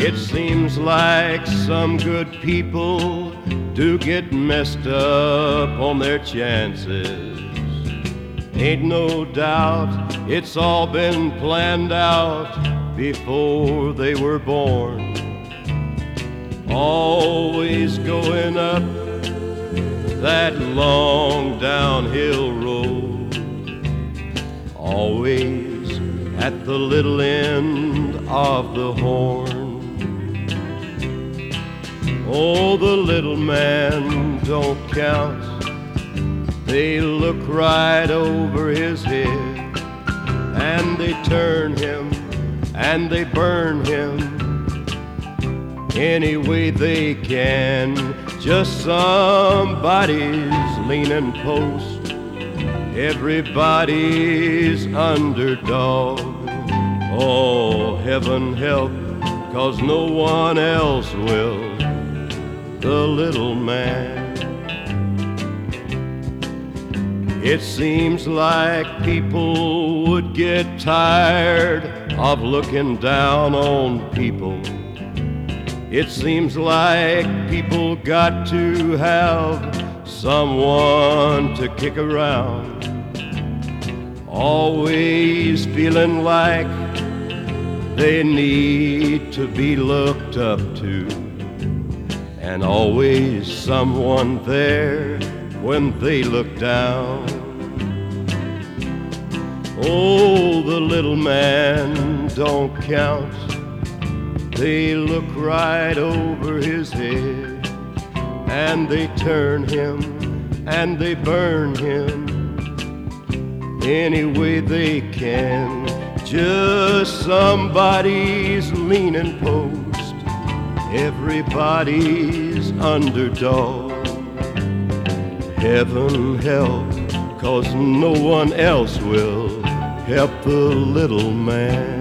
It seems like some good people do get messed up on their chances. Ain't no doubt it's all been planned out before they were born. Always going up that long downhill road, always at the little end of the horn. Oh, the little man don't count. They look right over his head, and they turn him and they burn him any way they can. Just somebody's leaning post, everybody's underdog. Oh, heaven help, 'cause no one else will. The little man. It seems like people would get tired of looking down on people. It seems like people got to have someone to kick around, always feeling like they need to be looked up to, and always someone there when they look down. Oh, the little man don't count. They look right over his head, and they turn him and they burn him any way they can. Just somebody's leaning post, everybody's underdog. Heaven help, 'cause no one else will help the little man.